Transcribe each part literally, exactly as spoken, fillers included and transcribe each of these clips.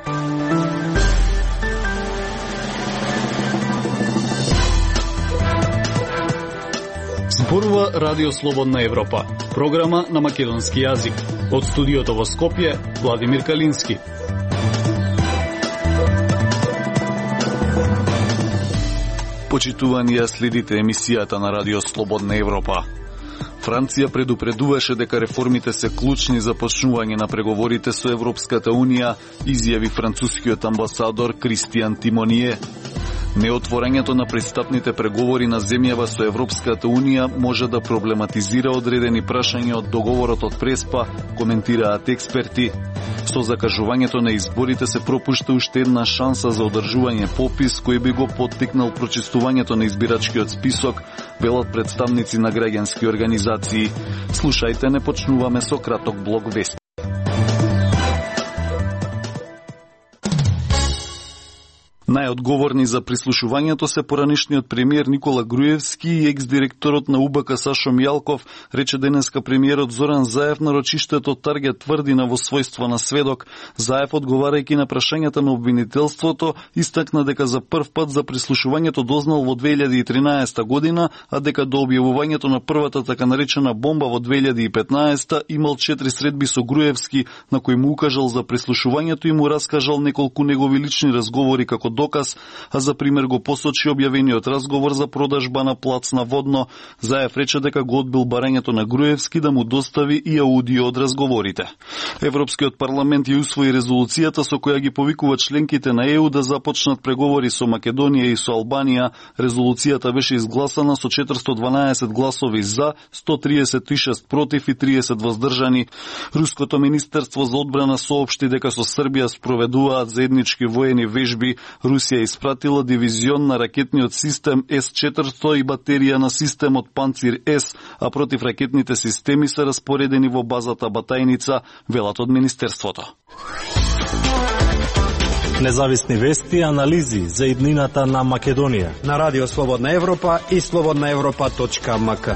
Зборува Радио Слободна Европа, програма на македонски јазик. Од студиото во Скопје, Владимир Калински. Почитувани ја следите емисијата на Радио Слободна Европа. Франција предупредуваше дека реформите се клучни за почнување на преговорите со Европската Унија, изјави францускиот амбасадор Кристијан Тимоние. Неотворањето на пристапните преговори на земјава со Европската Унија може да проблематизира одредени прашања од договорот од Преспа, коментираат експерти. Со закажувањето на изборите се пропушта уште една шанса за одржување попис кој би го поттикнал прочистувањето на избирачкиот список, велат представници на граѓански организации. Слушајте, не почнуваме со краток блок вести. Најодговорни за прислушувањето се поранишниот премиер Никола Груевски и екс-директорот на УБК Сашо Мијалков, рече денеска премиерот Зоран Заев на рочиштето Таргет Тврдина во својство на сведок. Заев, одговарајќи на прашањата на обвинителството, истакна дека за прв пат за прислушувањето дознал во две илјади и тринаесета година, а дека до објавувањето на првата така наречена бомба во две илјади и петнаесета имал четири средби со Груевски, на кој му укажал за прислушувањето и му раскажал неколку негови лични разговори како доказ, а за пример го посочи објавениот разговор за продажба на плац на Водно. Заев рече дека го одбил барањето на Груевски да му достави и аудио од разговорите. Европскиот парламент ја усвои резолуцијата со која ги повикува членките на ЕУ да започнат преговори со Македонија и со Албанија. Резолуцијата беше изгласана со четиристо дванаесет гласови за, сто триесет и шест против и триесет воздржани. Руското министерство за одбрана соопшти дека со Србија спроведуваат заеднички воени вежби. Русија испратила дивизион на ракетниот систем С четиристо и батерија на системот Панцир С, а противракетните системи се распоредени во базата Батајница, велат од министерството. Независни вести и анализи за иднината на Македонија на Радио Слободна Европа и слободна европа точка ем ка.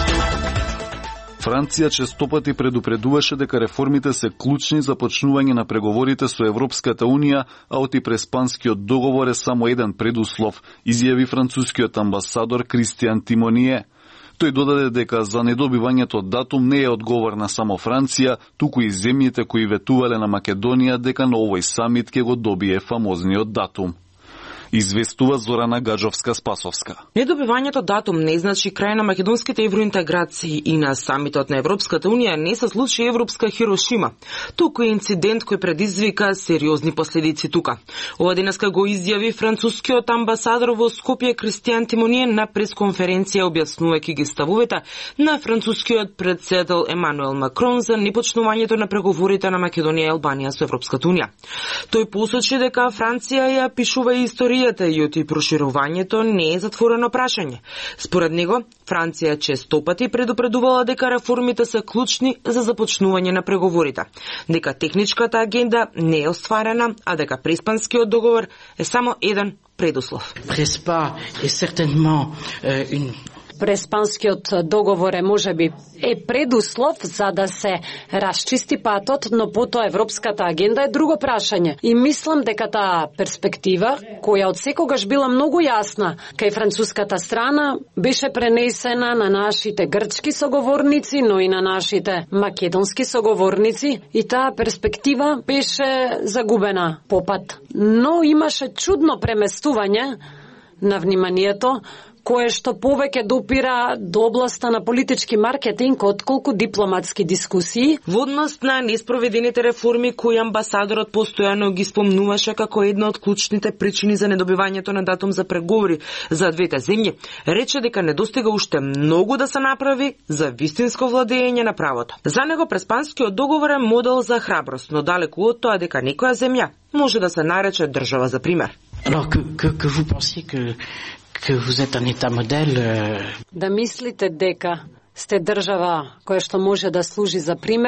Франција честопати предупредуваше дека реформите се клучни за почнување на преговорите со Европската Унија, а Антипреспанскиот договор е само еден предуслов, изјави францускиот амбасадор Кристијан Тимоние. Тој додаде дека за недобивањето датум не е одговорна само Франција, туку и земјите кои ветувале на Македонија дека на овој самит ќе го добие фамозниот датум. Известува Зорана Гаджовска-Спасовска. Недобивањето датум не значи крај на македонските евроинтеграции и на самитот на Европската Унија не се случи европска Хирошима. Туку е инцидент кој предизвика сериозни последици тука. Ова денеска го изјави францускиот амбасадор во Скопје Кристијан Тимоние на пресконференција објаснувајќи ги ставовете на францускиот претседател Емануел Макрон за непочнувањето на преговорите на Македонија и Албанија со Европската Унија. Тој посочи дека Франција ја пишува историја и оти проширувањето не е затворено прашање. Според него, Франција честопати предупредувала дека реформите се клучни за започнување на преговорите, дека техничката агенда не е остварена, а дека Преспанскиот договор е само еден предуслов. Преспа е certainement une Преспанскиот договор е можеби е предуслов за да се расчисти патот, но потоа европската агенда е друго прашање. И мислам дека таа перспектива, која од секогаш била многу јасна кај француската страна, беше пренесена на нашите грчки соговорници, но и на нашите македонски соговорници, и таа перспектива беше загубена по пат. Но имаше чудно преместување на вниманието, кое што повеќе допира до областа на политички маркетинг отколку дипломатски дискусии. Во однос на неспроведените реформи кои амбасадорот постојано ги спомнуваше како една од клучните причини за недобивањето на датум за преговори за двете земји, рече дека недостига уште многу да се направи за вистинско владење на правото. За него Преспанскиот договор е модел за храброст, но далеку од тоа дека некоја земја може да се нарече држава за пример. Alors que, que, que vous pensiez que que vous êtes un état modèle. Да мислите дека сте држава која што може да служи за пример,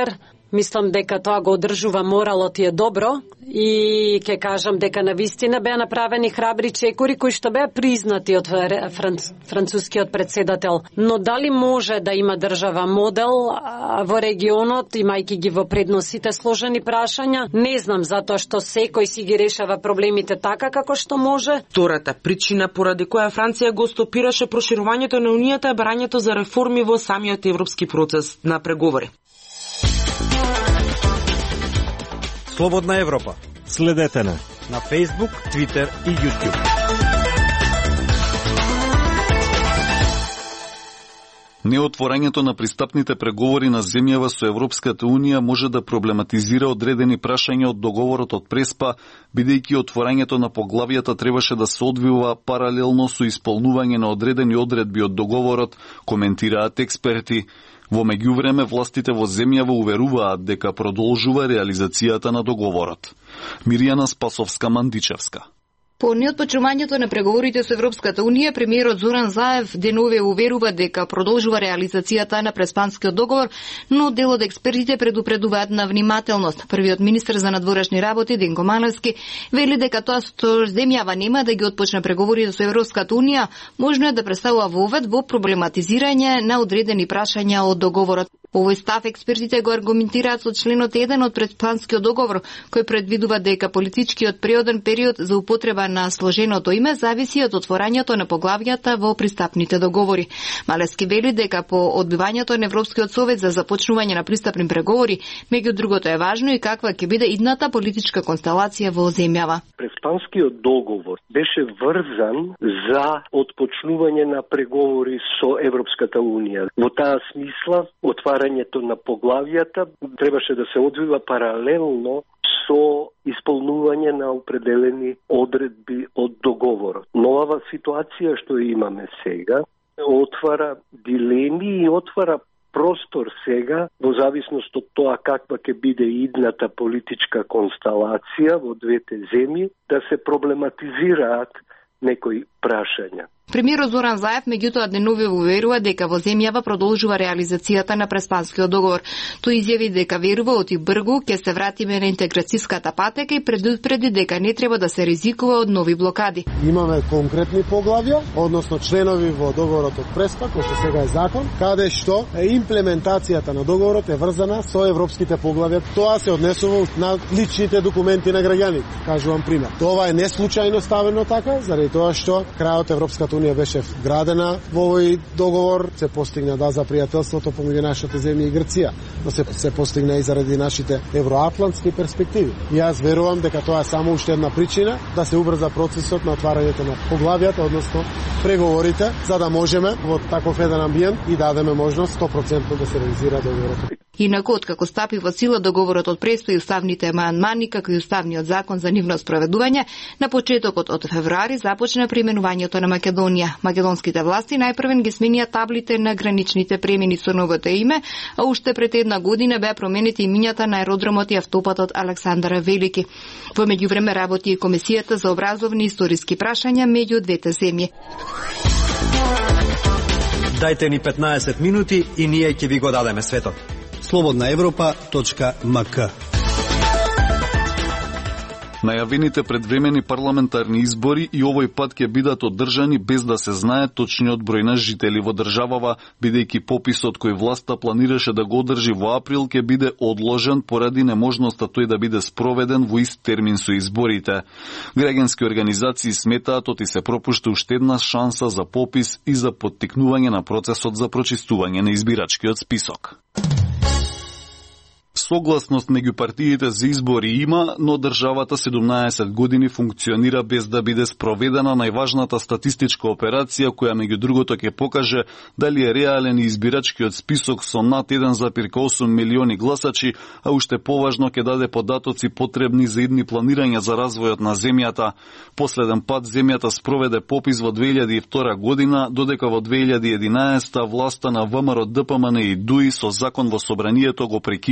Мислам дека тоа го одржува моралот и е добро и ќе кажам дека на вистина беа направени храбри чекори кои што беа признати од франц, францускиот председател. Но дали може да има држава модел во регионот, имајќи ги во предносите сложени прашања? Не знам, затоа што секој си ги решава проблемите така како што може. Втората причина поради која Франција го стопираше проширувањето на Унијата е барањето за реформи во самиот европски процес на преговори. Слободна Европа. Следете на на Facebook, Twitter и YouTube. Неотворањето на пристапните преговори на земјава со Европската Унија може да проблематизира одредени прашања од договорот од Преспа, бидејќи отворањето на поглавијата требаше да се одвива паралелно со исполнување на одредени одредби од договорот, коментираат експерти. Во меѓувреме, властите во земјава уверуваат дека продолжува реализацијата на договорот. Миријана Спасовска-Мандичевска. По неотпочнувањето на преговорите со Европската Унија, премиерот Зоран Заев денове уверува дека продолжува реализацијата на преспанскиот договор, но дел од експертите предупредуваат на внимателност. Првиот министер за надворешни работи Денко Маневски вели дека тоа што земјава нема да ги отпочне преговорите со Европската Унија, можно е да представува вовед во проблематизирање на одредени прашања од договорот. Овој став експертите го аргументираат со членот еден од преспанскиот договор, кој предвидува дека политичкиот преоден период за употреба на сложеното име зависи од отворањето на поглавјата во пристапните договори. Малевски вели дека по одбивањето на Европскиот совет за започнување на пристапни преговори, меѓу другото е важно и каква ќе биде идната политичка констелација во земјава. Преспанскиот договор беше врзан за отпочнување на преговори со Европската Унија. Во таа смисла, отварањето на поглавјата требаше да се одвива паралелно со исполнување на определени одредби од договорот. Новава ситуација што имаме сега отвара дилеми и отвара простор сега, во зависност од тоа каква ќе биде идната политичка констелација во двете земји, да се проблематизираат некои прашања. Премиерот Зоран Заев меѓутоа денове уверува дека во земјава продолжува реализацијата на преспанскиот договор. Тој изјави дека верува од и бргу ќе се вратиме на интеграцијската патека и предупреди дека не треба да се ризикува од нови блокади. Имаме конкретни поглавја, односно членови во договорот од Преспа, кој што сега е закон, каде што е имплементацијата на договорот е врзана со европските поглавја. Тоа се однесува на личните документи на граѓаните. Кажувам пример. Тоа е неслучајно ставено така, заради тоа што крајот Европската Унија беше градена во овој договор, се постигна да за пријателството помеѓу нашите земји и Грција, но се, се постигна и заради нашите евроатлантски перспективи. И јас верувам дека тоа е само уште една причина да се убрза процесот на отварањето на поглавјата, односно преговорите, за да можеме во таков еден амбиент и дадеме можност сто проценти да се реализира договорот. Инаку, откако стапи во сила договорот од Преспа и уставните амандмани, како и уставниот закон за нивно спроведување, на почетокот од февруари започна применувањето на Македонија. Македонските власти најпрвен ги сменија таблите на граничните премини со новото име, а уште пред една година беа променети имињата на аеродромот и автопатот Александар Велики. Во меѓувреме работи и Комисијата за образовни и историски прашања меѓу двете земји. Дајте ни петнаесет минути и ние ќе ви го дадеме светот. слободна европа точка ем ка. Најавените предвремени парламентарни избори и овој пат ќе бидат одржани без да се знае точниот број на жители во државава, бидејќи пописот кој власта планираше да го одржи во април ќе биде одложен поради неможноста тој да биде спроведен во ист термин со изборите. Граѓански организации сметаат оти се пропушта уште една шанса за попис и за поттикнување на процесот за прочистување на избирачкиот список. Согласност меѓу партиите за избори има, но државата седумнаесет години функционира без да биде спроведена најважната статистичка операција која меѓу другото ќе покаже дали е реален избирачкиот список со над еден зарез осум милиони гласачи, а уште поважно ќе даде податоци потребни за идни планирања за развојот на земјата. Последен пат земјата спроведе попис во две илјади и втора година, додека во две илјади и единаесета власта на ВМРО ДПМН и ДУИ со закон во собранието го прекинаа веќе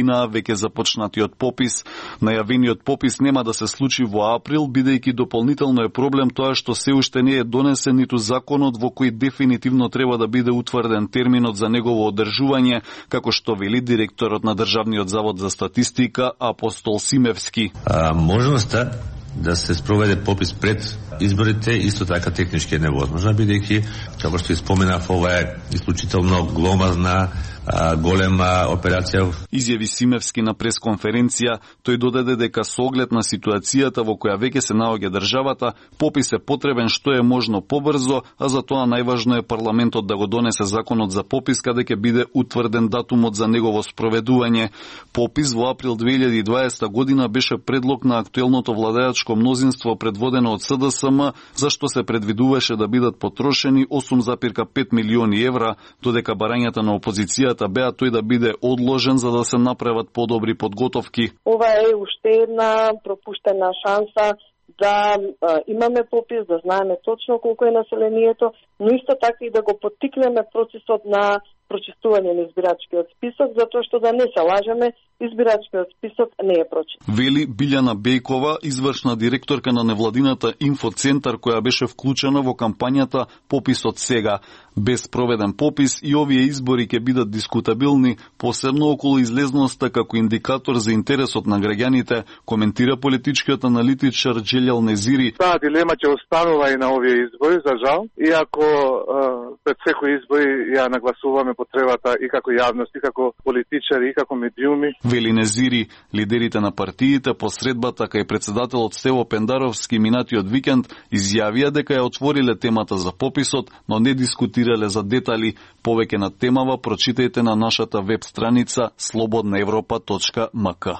веќе започнатиот попис. Најавениот попис нема да се случи во април, бидејќи дополнително е проблем тоа што се уште не е донесен ниту законот во кој дефинитивно треба да биде утврден терминот за негово одржување, како што вели директорот на Државниот завод за статистика Апостол Симевски. А, можноста да се спроведе попис пред изборите исто така технички е невозможна, бидејќи, како што споменав, ова е исклучително гломазна, а, голема операција. Изјави Симевски на пресконференција. Тој додаде дека со оглед на ситуацијата во која веќе се наоѓа државата, попис е потребен што е можно побрзо, а за тоа најважно е парламентот да го донесе законот за попис, каде ќе биде утврден датумот за негово спроведување. Попис во април две илјади и дваесета година беше предлог на актуелното владеачко мнозинство предводено од С Д С М, зашто се предвидуваше да бидат потрошени осум запирка пет милиони евра, додека барањата на опозицијата беа тој да биде одложен за да се направат подобри подготовки. Ова е уште една пропуштена шанса да а, имаме попис, да знаеме точно колку е населението, но исто така и да го поттикнеме процесот на прочистување на избирачкиот список, затоа што да не се лажеме, избирачкиот список не е прочит. Вели Билјана Бејкова, извршна директорка на невладината инфоцентар, која беше вклучена во кампањата Пописот сега. Без проведен попис и овие избори ќе бидат дискутабилни, посебно околу излезноста како индикатор за интересот на граѓаните, коментира политичкиот аналитичар Джелјал Незири. Таа дилема ќе останува и на овие избори, за жал, иако пред секој избори ја нагласуваме потребата и како јавност, и како политичари, и како медиуми. Вели Незири, лидерите на партиите по средбата кај председателот Стево Пендаровски минатиот викенд изјавија дека ја отвориле темата за пописот, но не дискутирале за детали. Повеќе на темава прочитајте на нашата веб страница слободна европа точка м к.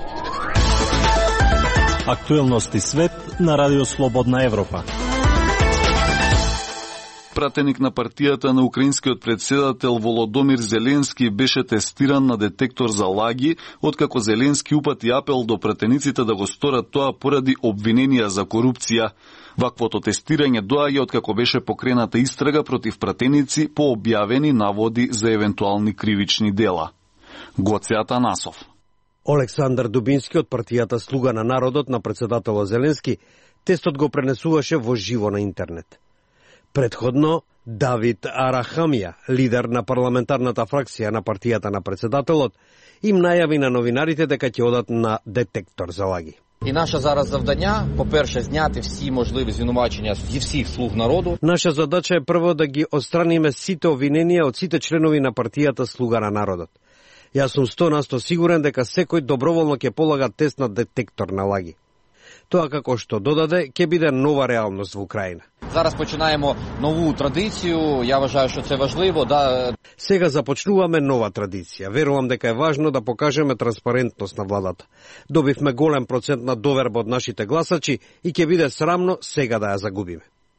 Актуелности свет на Радио Слободна Европа. Пратеник на партијата на украинскиот председател Володомир Зеленски беше тестиран на детектор за лаги, откако Зеленски упати апел до пратениците да го сторат тоа поради обвиненија за корупција. Ваквото тестирање доаѓа откако беше покрената истрага против пратеници по објавени наводи за евентуални кривични дела. Гоце Атанасов. Олександар Дубински од партијата Слуга на народот на председателот Зеленски тестот го пренесуваше во живо на интернет. Предходно, Давид Арахамија, лидер на парламентарната фракција на партијата на председателот, им најави на новинарите дека ќе одат на детектор за лаги. І наше зараз завдання, по-перше, зняти всі можливі звинувачення зі всіх слуг народу. Наша задача е прво да ги отстраниме сите обвиненија од сите членови на партијата Слуга на народот. Јас сум сто на сто сигурен дека секој доброволно ќе полага тест на детектор на лаги. Тоа, како што додаде, ќе биде нова реалност во Украина. Зараз починаємо нову традицію. Я вважаю, що це важливо. Да... Сега започнуваме нова традиција. Верувам дека е важно да покажеме транспарентност на владата. Добивме голем процент на доверба од нашите гласачи и ќе биде срамно сега да ја загубиме.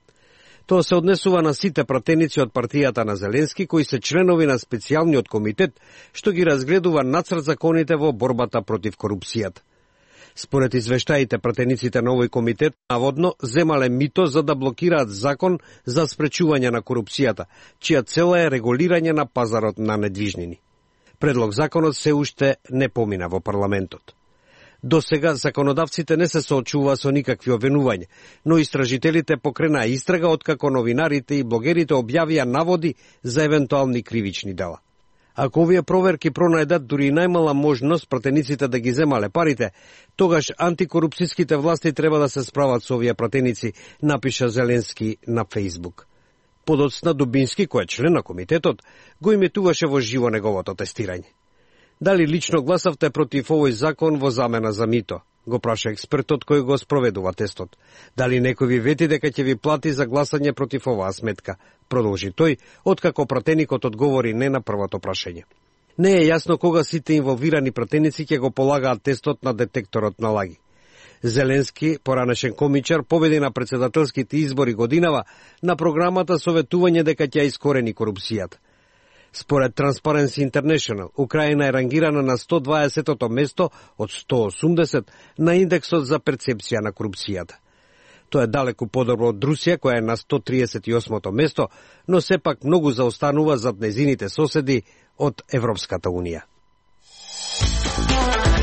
Тоа се однесува на сите пратеници од партијата на Зеленски, кои се членови на специјалниот комитет, што ги разгледува нацрт законите во борбата против корупцијата. Според извештаите, пратениците на овој комитет наводно земале мито за да блокираат закон за спречување на корупцијата, чија цела е регулирање на пазарот на недвижнини. Предлог законот се уште не помина во парламентот. До сега законодавците не се соочува со никакви обвинувања, но истражителите покренаа истрага откако новинарите и блогерите објавија наводи за евентуални кривични дела. Ако овие проверки пронајдат дури најмала можност пратениците да ги земале парите, тогаш антикорупцијските власти треба да се справат со овие пратеници, напиша Зеленски на Фејсбук. Подоцна Дубински, кој е член на комитетот, го иметуваше во живо неговото тестирање. Дали лично гласавте против овој закон во замена за мито? Го праша експертот кој го спроведува тестот. Дали некој ви вети дека ќе ви плати за гласање против оваа сметка? Продолжи тој, откако пратеникот одговори не на првото прашање. Не е јасно кога сите инволвирани пратеници ќе го полагаат тестот на детекторот на лаги. Зеленски, поранешен комичар, победи на председателските избори годинава на програмата советување дека ќе искорени корупцијата. Според Transparency International, Украина е рангирана на сто дваесетото место од сто осумдесет на индексот за перцепција на корупцијата. Тоа е далеку подобро од Русија, која е на сто триесет и осмото место, но сепак многу заостанува зад незините соседи од Европската Унија.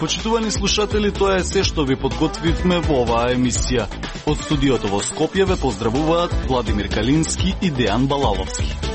Почитувани слушатели, тоа е се што ви подготвивме во оваа емисија. Од студиото во Скопје ве поздравуваат Владимир Калински и Дејан Балаловски.